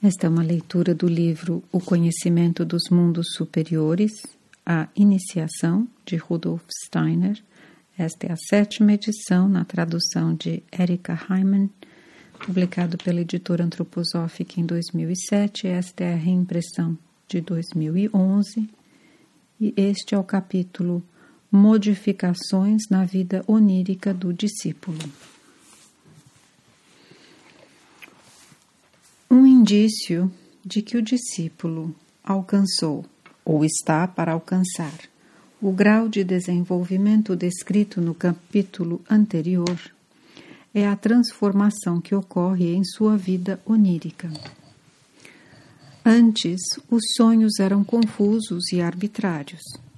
Esta é uma leitura do livro O Conhecimento dos Mundos Superiores, a Iniciação, de Rudolf Steiner. Esta é a 7ª edição, na tradução de Erika Heimann, publicado pela editora Antroposófica em 2007. Esta é a reimpressão de 2011. E este é o capítulo Modificações na Vida Onírica do Discípulo. Um indício de que o discípulo alcançou, ou está para alcançar, o grau de desenvolvimento descrito no capítulo anterior é a transformação que ocorre em sua vida onírica. Antes, os sonhos eram confusos e arbitrários.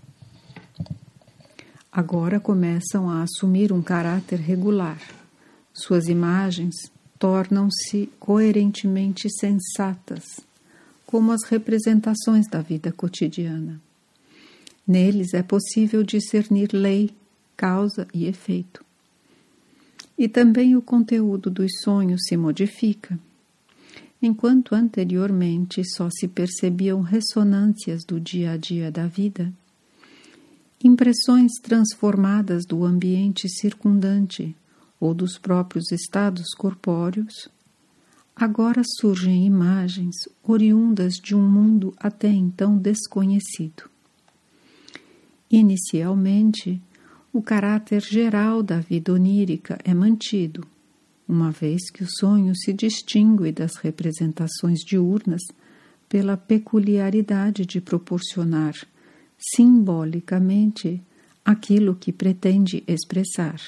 Agora começam a assumir um caráter regular. Suas imagens tornam-se coerentemente sensatas, como as representações da vida cotidiana. Neles é possível discernir lei, causa e efeito. E também o conteúdo dos sonhos se modifica. Enquanto anteriormente só se percebiam ressonâncias do dia a dia da vida, impressões transformadas do ambiente circundante ou dos próprios estados corpóreos, agora surgem imagens oriundas de um mundo até então desconhecido. Inicialmente, o caráter geral da vida onírica é mantido, uma vez que o sonho se distingue das representações diurnas pela peculiaridade de proporcionar simbolicamente aquilo que pretende expressar.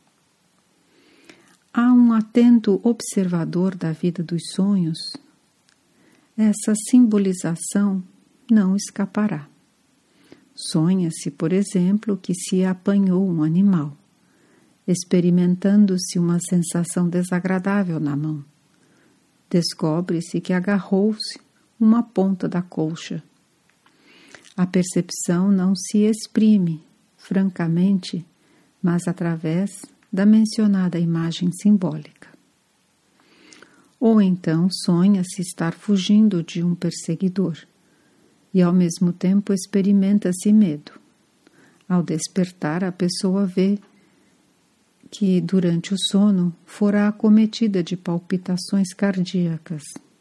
Há um atento observador da vida dos sonhos. Essa simbolização não escapará. Sonha-se, por exemplo, que se apanhou um animal, experimentando-se uma sensação desagradável na mão. Descobre-se que agarrou-se uma ponta da colcha. A percepção não se exprime francamente, mas através da mencionada imagem simbólica. Ou então sonha-se estar fugindo de um perseguidor e ao mesmo tempo experimenta-se medo. Ao despertar, a pessoa vê que durante o sono fora acometida de palpitações cardíacas.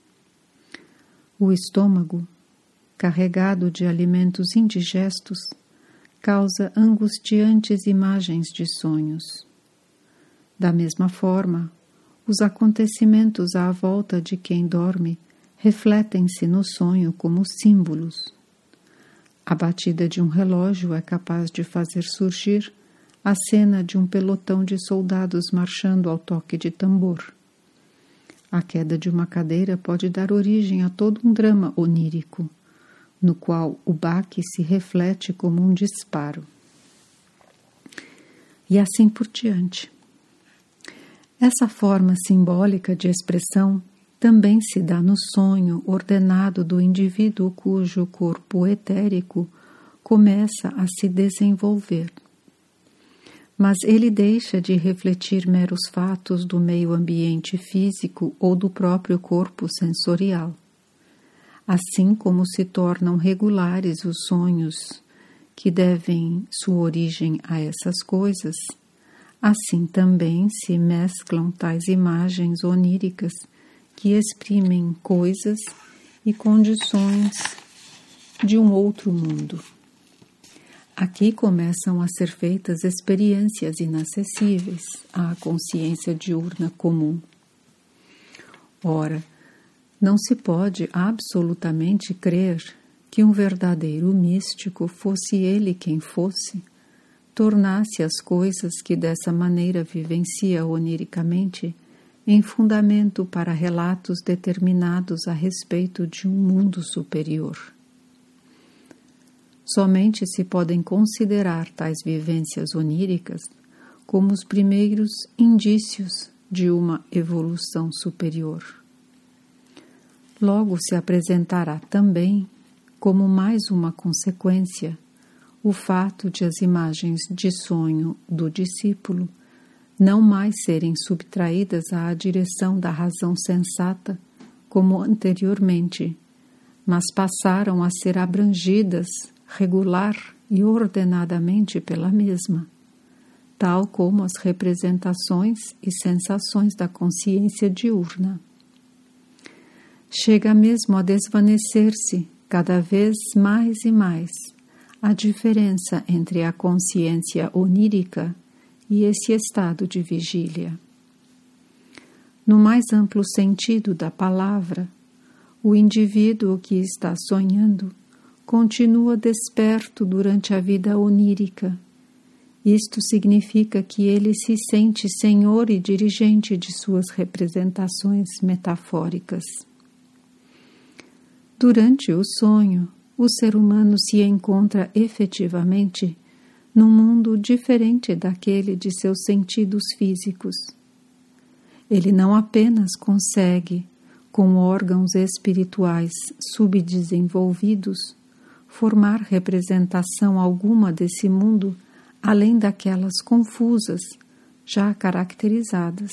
O estômago, carregado de alimentos indigestos, causa angustiantes imagens de sonhos. Da mesma forma, os acontecimentos à volta de quem dorme refletem-se no sonho como símbolos. A batida de um relógio é capaz de fazer surgir a cena de um pelotão de soldados marchando ao toque de tambor. A queda de uma cadeira pode dar origem a todo um drama onírico, no qual o baque se reflete como um disparo. E assim por diante. Essa forma simbólica de expressão também se dá no sonho ordenado do indivíduo cujo corpo etérico começa a se desenvolver. Mas ele deixa de refletir meros fatos do meio ambiente físico ou do próprio corpo sensorial. Assim como se tornam regulares os sonhos que devem sua origem a essas coisas, assim também se mesclam tais imagens oníricas que exprimem coisas e condições de um outro mundo. Aqui começam a ser feitas experiências inacessíveis à consciência diurna comum. Ora, não se pode absolutamente crer que um verdadeiro místico, fosse ele quem fosse, tornasse as coisas que dessa maneira vivencia oniricamente em fundamento para relatos determinados a respeito de um mundo superior. Somente se podem considerar tais vivências oníricas como os primeiros indícios de uma evolução superior. Logo se apresentará também, como mais uma consequência, o fato de as imagens de sonho do discípulo não mais serem subtraídas à direção da razão sensata como anteriormente, mas passaram a ser abrangidas regular e ordenadamente pela mesma, tal como as representações e sensações da consciência diurna. Chega mesmo a desvanecer-se cada vez mais e mais a diferença entre a consciência onírica e esse estado de vigília. No mais amplo sentido da palavra, o indivíduo que está sonhando continua desperto durante a vida onírica. Isto significa que ele se sente senhor e dirigente de suas representações metafóricas. Durante o sonho, o ser humano se encontra efetivamente num mundo diferente daquele de seus sentidos físicos. Ele não apenas consegue, com órgãos espirituais subdesenvolvidos, formar representação alguma desse mundo além daquelas confusas, já caracterizadas.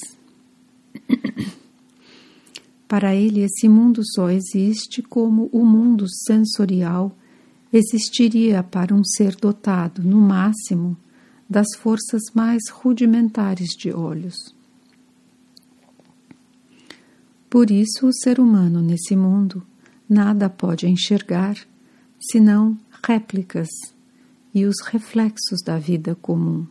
Para ele, esse mundo só existe como o mundo sensorial existiria para um ser dotado, no máximo, das forças mais rudimentares de olhos. Por isso, o ser humano nesse mundo nada pode enxergar senão réplicas e os reflexos da vida comum.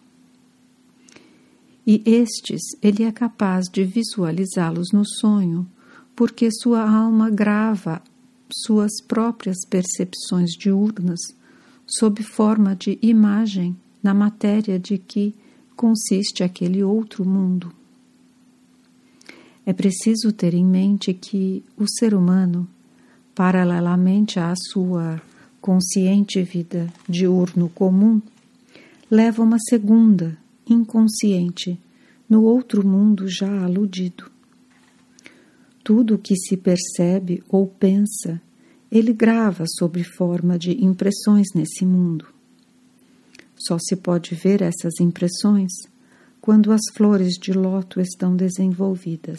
E estes ele é capaz de visualizá-los no sonho, porque sua alma grava suas próprias percepções diurnas sob forma de imagem na matéria de que consiste aquele outro mundo. É preciso ter em mente que o ser humano, paralelamente à sua consciente vida diurno comum, leva uma segunda, inconsciente, no outro mundo já aludido. Tudo o que se percebe ou pensa, ele grava sob forma de impressões nesse mundo. Só se pode ver essas impressões quando as flores de lótus estão desenvolvidas.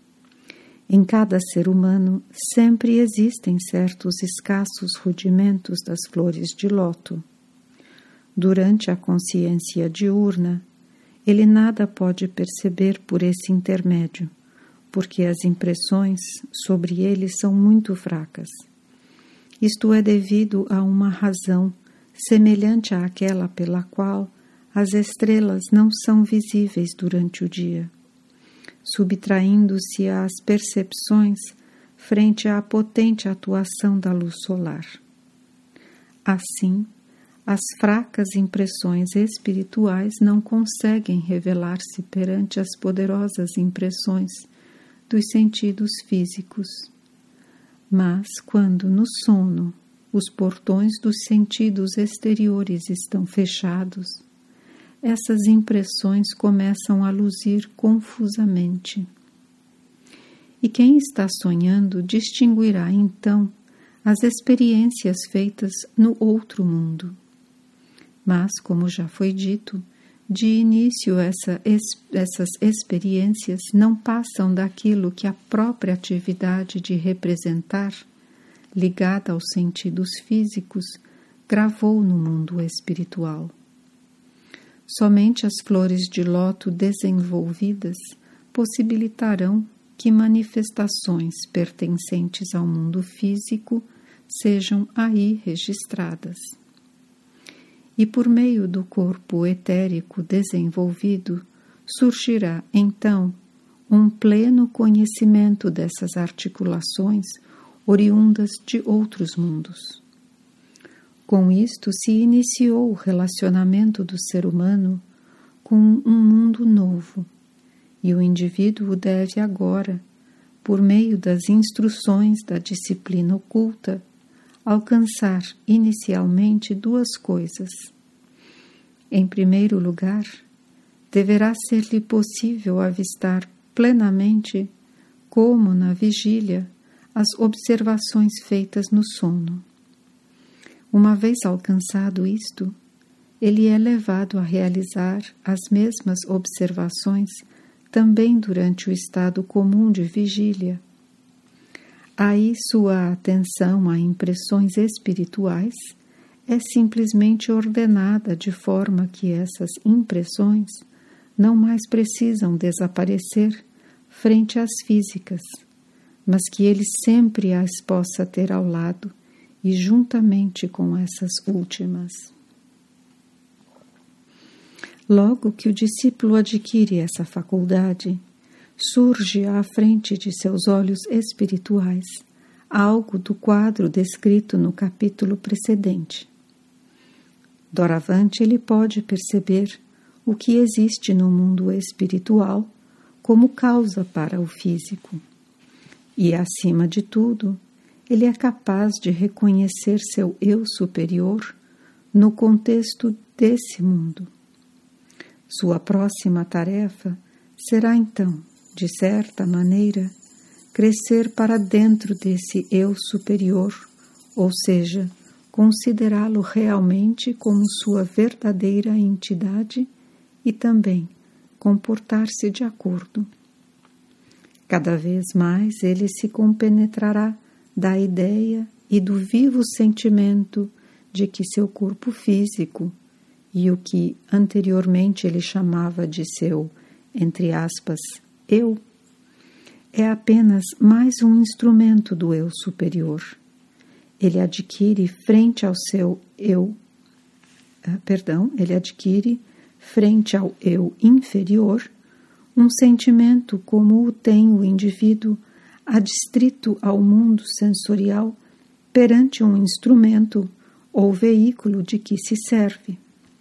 Em cada ser humano sempre existem certos escassos rudimentos das flores de lótus. Durante a consciência diurna, ele nada pode perceber por esse intermédio, porque as impressões sobre ele são muito fracas. Isto é devido a uma razão semelhante àquela pela qual as estrelas não são visíveis durante o dia, subtraindo-se às percepções frente à potente atuação da luz solar. Assim, as fracas impressões espirituais não conseguem revelar-se perante as poderosas impressões dos sentidos físicos. Mas, quando no sono os portões dos sentidos exteriores estão fechados, essas impressões começam a luzir confusamente. E quem está sonhando distinguirá então as experiências feitas no outro mundo. Mas, como já foi dito, de início essas experiências não passam daquilo que a própria atividade de representar, ligada aos sentidos físicos, gravou no mundo espiritual. Somente as flores de lótus desenvolvidas possibilitarão que manifestações pertencentes ao mundo físico sejam aí registradas. E por meio do corpo etérico desenvolvido, surgirá, então, um pleno conhecimento dessas articulações oriundas de outros mundos. Com isto se iniciou o relacionamento do ser humano com um mundo novo, e o indivíduo deve agora, por meio das instruções da disciplina oculta, alcançar inicialmente duas coisas. Em primeiro lugar, deverá ser-lhe possível avistar plenamente, como na vigília, as observações feitas no sono. Uma vez alcançado isto, ele é levado a realizar as mesmas observações também durante o estado comum de vigília. Aí sua atenção a impressões espirituais é simplesmente ordenada de forma que essas impressões não mais precisam desaparecer frente às físicas, mas que ele sempre as possa ter ao lado e juntamente com essas últimas. Logo que o discípulo adquire essa faculdade, surge à frente de seus olhos espirituais algo do quadro descrito no capítulo precedente. Doravante ele pode perceber o que existe no mundo espiritual como causa para o físico. E, acima de tudo, ele é capaz de reconhecer seu eu superior no contexto desse mundo. Sua próxima tarefa será, então, de certa maneira, crescer para dentro desse eu superior, ou seja, considerá-lo realmente como sua verdadeira entidade e também comportar-se de acordo. Cada vez mais ele se compenetrará da ideia e do vivo sentimento de que seu corpo físico e o que anteriormente ele chamava de seu, entre aspas, eu, é apenas mais um instrumento do eu superior. Ele adquire frente ao seu eu, frente ao eu inferior, um sentimento como o tem o indivíduo adstrito ao mundo sensorial perante um instrumento ou veículo de que se serve.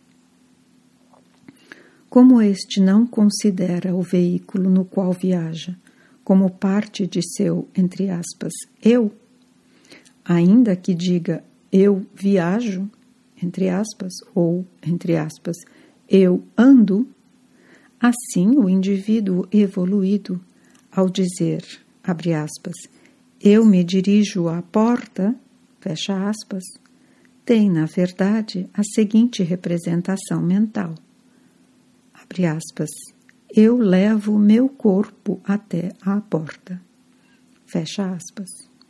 Como este não considera o veículo no qual viaja como parte de seu, entre aspas, eu, ainda que diga eu viajo, entre aspas, ou, entre aspas, eu ando, assim o indivíduo evoluído, ao dizer, abre aspas, eu me dirijo à porta, fecha aspas, tem, na verdade, a seguinte representação mental, abre aspas, eu levo meu corpo até a porta, fecha aspas.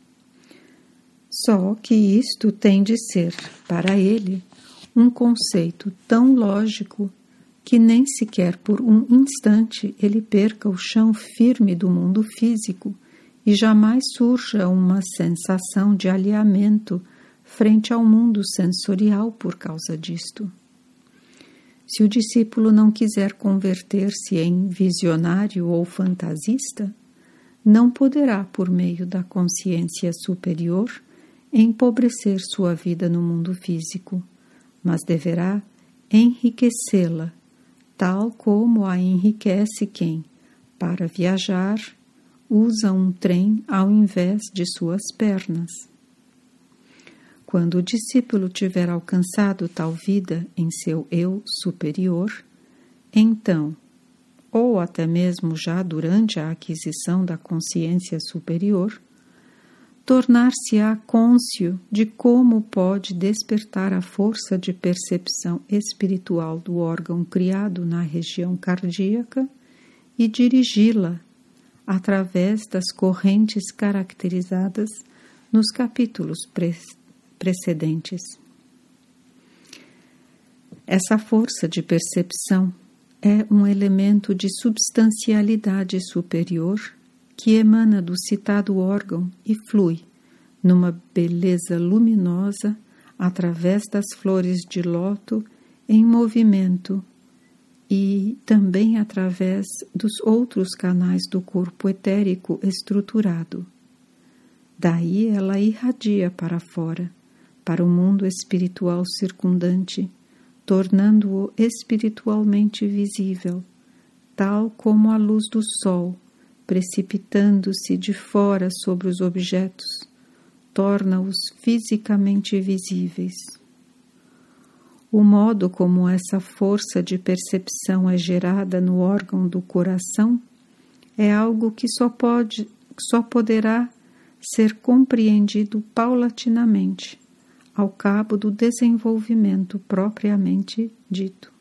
Só que isto tem de ser, para ele, um conceito tão lógico que nem sequer por um instante ele perca o chão firme do mundo físico e jamais surja uma sensação de alheamento frente ao mundo sensorial por causa disto. Se o discípulo não quiser converter-se em visionário ou fantasista, não poderá, por meio da consciência superior, empobrecer sua vida no mundo físico, mas deverá enriquecê-la, tal como a enriquece quem, para viajar, usa um trem ao invés de suas pernas. Quando o discípulo tiver alcançado tal vida em seu eu superior, então, ou até mesmo já durante a aquisição da consciência superior, tornar-se-á cônscio de como pode despertar a força de percepção espiritual do órgão criado na região cardíaca e dirigi-la através das correntes caracterizadas nos capítulos precedentes. Essa força de percepção é um elemento de substancialidade superior que emana do citado órgão e flui, numa beleza luminosa, através das flores de lótus em movimento e também através dos outros canais do corpo etérico estruturado. Daí ela irradia para fora, para o mundo espiritual circundante, tornando-o espiritualmente visível, tal como a luz do sol, precipitando-se de fora sobre os objetos, torna-os fisicamente visíveis. O modo como essa força de percepção é gerada no órgão do coração é algo que só poderá ser compreendido paulatinamente, ao cabo do desenvolvimento propriamente dito.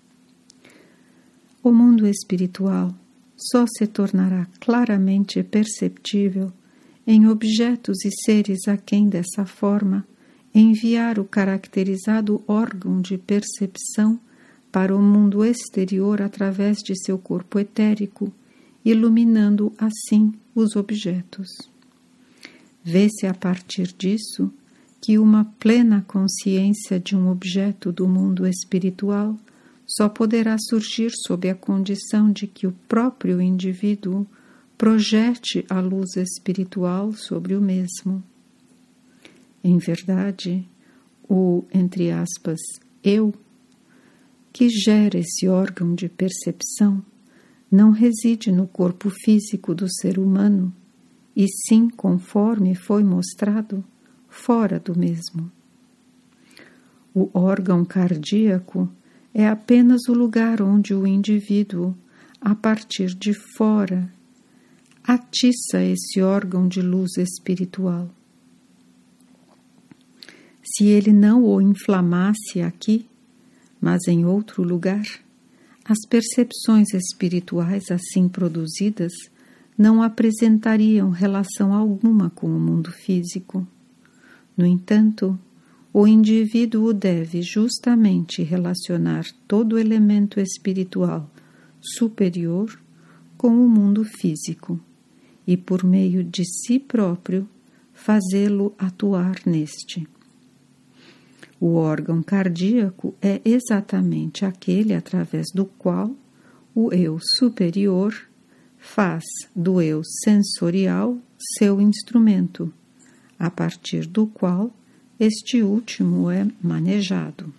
O mundo espiritual só se tornará claramente perceptível em objetos e seres aquém dessa forma, enviar o caracterizado órgão de percepção para o mundo exterior através de seu corpo etérico, iluminando assim os objetos. Vê-se a partir disso que uma plena consciência de um objeto do mundo espiritual só poderá surgir sob a condição de que o próprio indivíduo projete a luz espiritual sobre o mesmo. Em verdade, o, entre aspas, eu, que gera esse órgão de percepção, não reside no corpo físico do ser humano, e sim, conforme foi mostrado, fora do mesmo. O órgão cardíaco é apenas o lugar onde o indivíduo, a partir de fora, atiça esse órgão de luz espiritual. Se ele não o inflamasse aqui, mas em outro lugar, as percepções espirituais assim produzidas não apresentariam relação alguma com o mundo físico. No entanto, o indivíduo deve justamente relacionar todo elemento espiritual superior com o mundo físico e, por meio de si próprio, fazê-lo atuar neste. O órgão cardíaco é exatamente aquele através do qual o eu superior faz do eu sensorial seu instrumento, a partir do qual este último é manejado.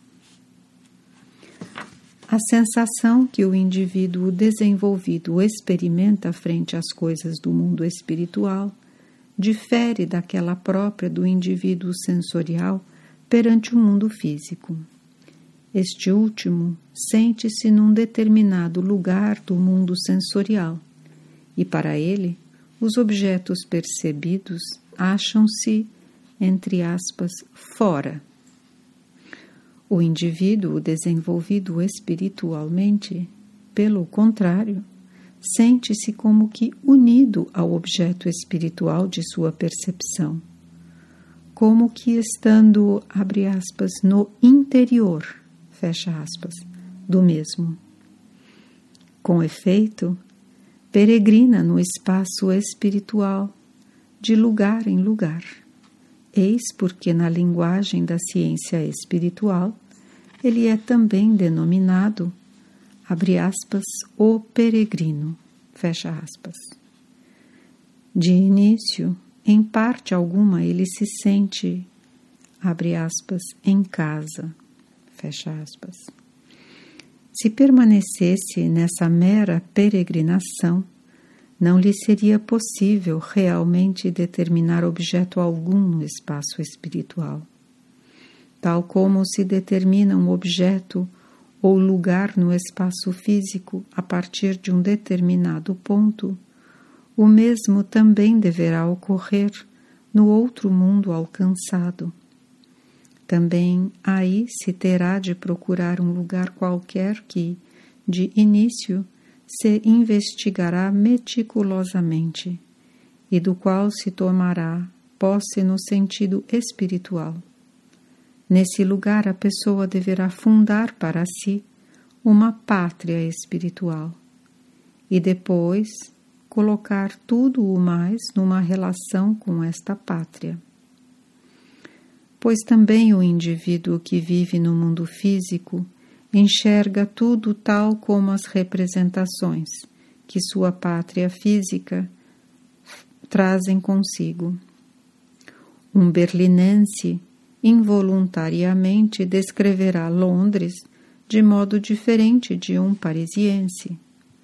A sensação que o indivíduo desenvolvido experimenta frente às coisas do mundo espiritual difere daquela própria do indivíduo sensorial perante o mundo físico. Este último sente-se num determinado lugar do mundo sensorial e, para ele, os objetos percebidos acham-se, entre aspas, fora. O indivíduo desenvolvido espiritualmente, pelo contrário, sente-se como que unido ao objeto espiritual de sua percepção, como que estando, abre aspas, no interior, fecha aspas, do mesmo. Com efeito, peregrina no espaço espiritual, de lugar em lugar. Eis porque na linguagem da ciência espiritual, ele é também denominado, abre aspas, o peregrino, fecha aspas. De início, em parte alguma, ele se sente, abre aspas, em casa, fecha aspas. Se permanecesse nessa mera peregrinação, não lhe seria possível realmente determinar objeto algum no espaço espiritual. Tal como se determina um objeto ou lugar no espaço físico a partir de um determinado ponto, o mesmo também deverá ocorrer no outro mundo alcançado. Também aí se terá de procurar um lugar qualquer que, de início, se investigará meticulosamente e do qual se tomará posse no sentido espiritual. Nesse lugar a pessoa deverá fundar para si uma pátria espiritual e depois colocar tudo o mais numa relação com esta pátria. Pois também o indivíduo que vive no mundo físico enxerga tudo tal como as representações que sua pátria física trazem consigo. Um berlinense involuntariamente descreverá Londres de modo diferente de um parisiense.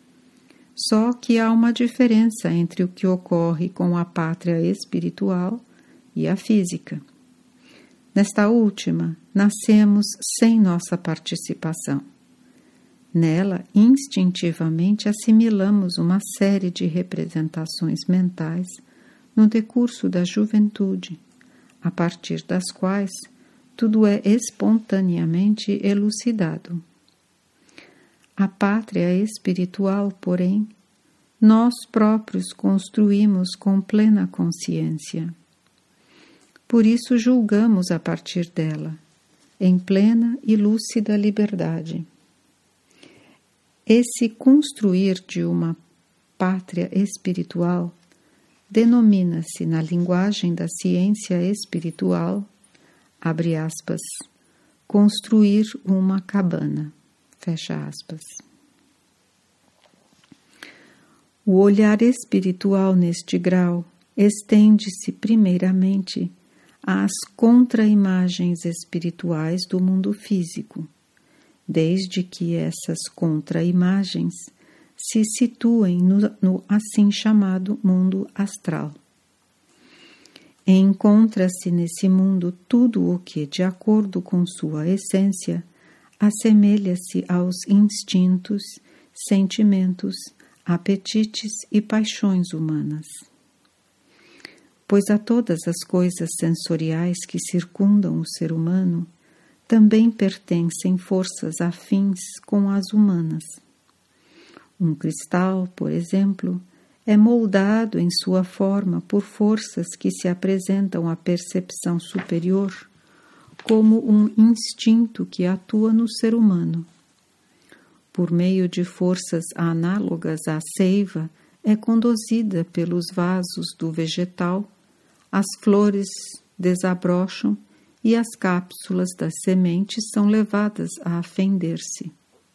Só que há uma diferença entre o que ocorre com a pátria espiritual e a física. Nesta última, nascemos sem nossa participação. Nela, instintivamente assimilamos uma série de representações mentais no decurso da juventude, a partir das quais tudo é espontaneamente elucidado. A pátria espiritual, porém, nós próprios construímos com plena consciência. Por isso julgamos a partir dela, em plena e lúcida liberdade. Esse construir de uma pátria espiritual denomina-se, na linguagem da ciência espiritual, abre aspas, construir uma cabana, fecha aspas. O olhar espiritual neste grau estende-se primeiramente às contra-imagens espirituais do mundo físico, desde que essas contra-imagens se situem no assim chamado mundo astral. Encontra-se nesse mundo tudo o que, de acordo com sua essência, assemelha-se aos instintos, sentimentos, apetites e paixões humanas. Pois a todas as coisas sensoriais que circundam o ser humano também pertencem forças afins com as humanas. Um cristal, por exemplo, é moldado em sua forma por forças que se apresentam à percepção superior como um instinto que atua no ser humano. Por meio de forças análogas à seiva, é conduzida pelos vasos do vegetal, as flores desabrocham e as cápsulas das sementes são levadas a fender-se.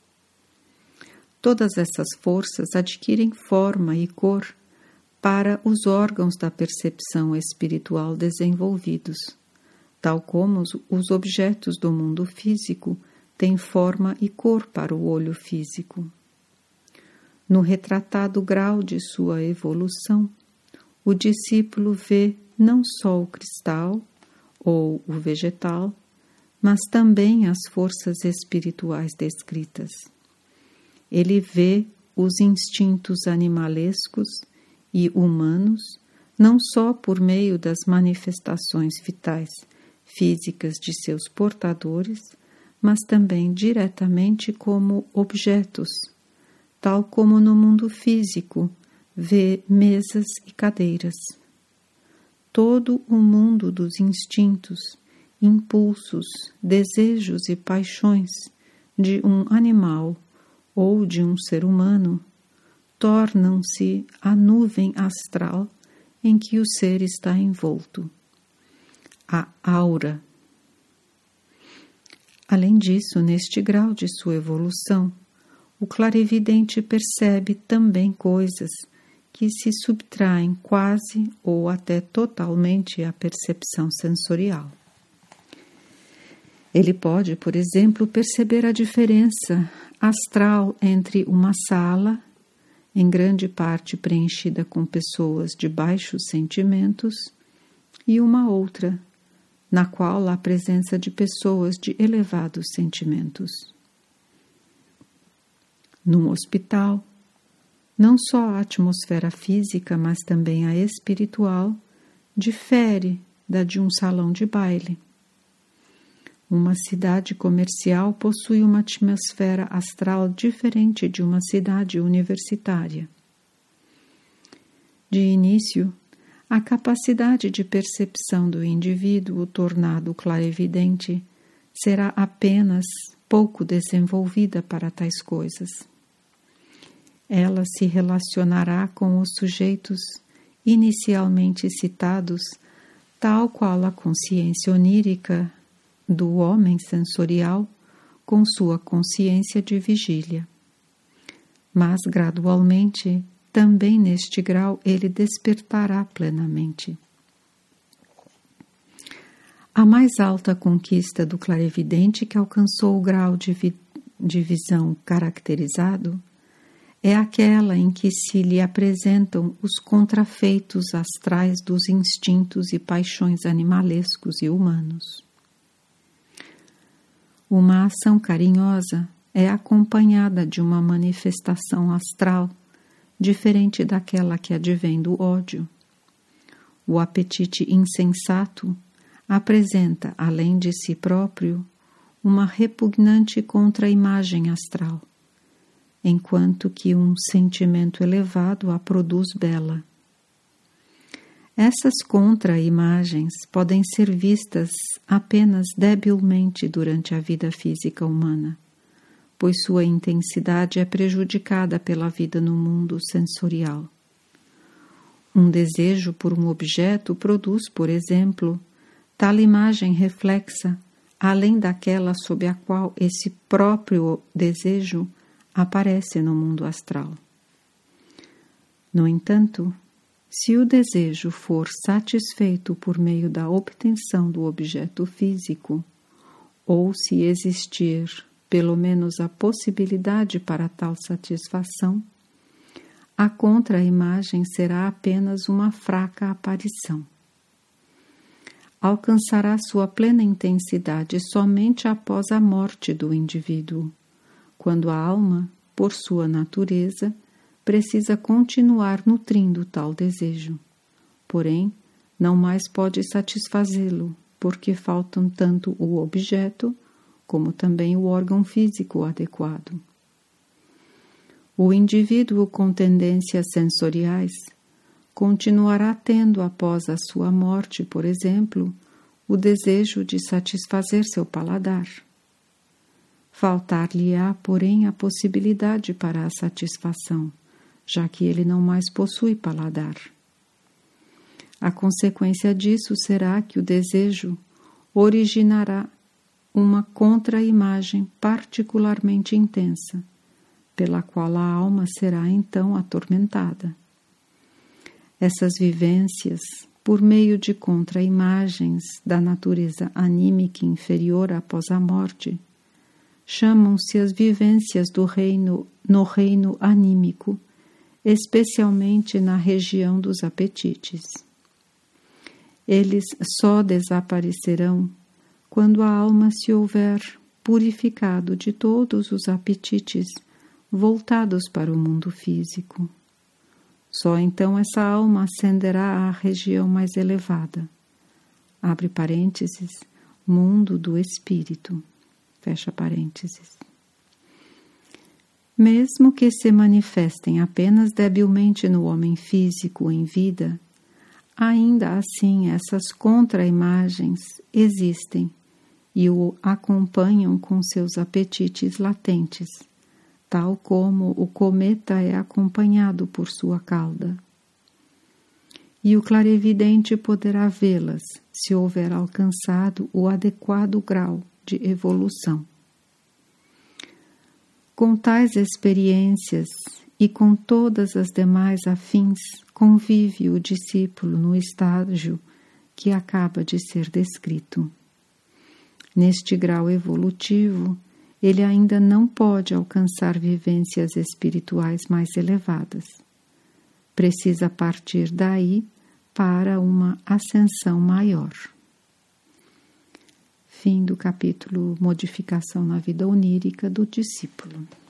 Todas essas forças adquirem forma e cor para os órgãos da percepção espiritual desenvolvidos, tal como os objetos do mundo físico têm forma e cor para o olho físico. No retratado grau de sua evolução, o discípulo vê não só o cristal ou o vegetal, mas também as forças espirituais descritas. Ele vê os instintos animalescos e humanos não só por meio das manifestações vitais físicas de seus portadores, mas também diretamente como objetos, tal como no mundo físico vê mesas e cadeiras. Todo o mundo dos instintos, impulsos, desejos e paixões de um animal ou de um ser humano tornam-se a nuvem astral em que o ser está envolto, a aura. Além disso, neste grau de sua evolução, o clarividente percebe também coisas que se subtraem quase ou até totalmente à percepção sensorial. Ele pode, por exemplo, perceber a diferença astral entre uma sala, em grande parte preenchida com pessoas de baixos sentimentos, e uma outra, na qual há presença de pessoas de elevados sentimentos. Num hospital, não só a atmosfera física, mas também a espiritual, difere da de um salão de baile. Uma cidade comercial possui uma atmosfera astral diferente de uma cidade universitária. De início, a capacidade de percepção do indivíduo tornado clarividente será apenas pouco desenvolvida para tais coisas. Ela se relacionará com os sujeitos inicialmente citados, tal qual a consciência onírica do homem sensorial com sua consciência de vigília. Mas, gradualmente, também neste grau ele despertará plenamente. A mais alta conquista do clarividente que alcançou o grau de visão caracterizado é aquela em que se lhe apresentam os contrafeitos astrais dos instintos e paixões animalescos e humanos. Uma ação carinhosa é acompanhada de uma manifestação astral diferente daquela que advém do ódio. O apetite insensato apresenta, além de si próprio, uma repugnante contra-imagem astral, enquanto que um sentimento elevado a produz bela. Essas contra-imagens podem ser vistas apenas debilmente durante a vida física humana, pois sua intensidade é prejudicada pela vida no mundo sensorial. Um desejo por um objeto produz, por exemplo, tal imagem reflexa, além daquela sob a qual esse próprio desejo aparece no mundo astral. No entanto, se o desejo for satisfeito por meio da obtenção do objeto físico, ou se existir pelo menos a possibilidade para tal satisfação, a contra-imagem será apenas uma fraca aparição. Alcançará sua plena intensidade somente após a morte do indivíduo, quando a alma, por sua natureza, precisa continuar nutrindo tal desejo. Porém, não mais pode satisfazê-lo, porque faltam tanto o objeto, como também o órgão físico adequado. O indivíduo com tendências sensoriais continuará tendo após a sua morte, por exemplo, o desejo de satisfazer seu paladar. Faltar-lhe-á, porém, a possibilidade para a satisfação, já que ele não mais possui paladar. A consequência disso será que o desejo originará uma contra-imagem particularmente intensa, pela qual a alma será então atormentada. Essas vivências, por meio de contra-imagens da natureza anímica inferior após a morte, chamam-se as vivências no reino anímico, especialmente na região dos apetites. Eles só desaparecerão quando a alma se houver purificado de todos os apetites voltados para o mundo físico. Só então essa alma ascenderá à região mais elevada. Abre parênteses, mundo do espírito. Fecha parênteses. Mesmo que se manifestem apenas debilmente no homem físico em vida, ainda assim essas contra-imagens existem e o acompanham com seus apetites latentes, tal como o cometa é acompanhado por sua cauda. E o clarividente poderá vê-las se houver alcançado o adequado grau de evolução. Com tais experiências e com todas as demais afins, convive o discípulo no estágio que acaba de ser descrito. Neste grau evolutivo, ele ainda não pode alcançar vivências espirituais mais elevadas. Precisa partir daí para uma ascensão maior. Fim do capítulo Modificação na Vida Onírica do Discípulo.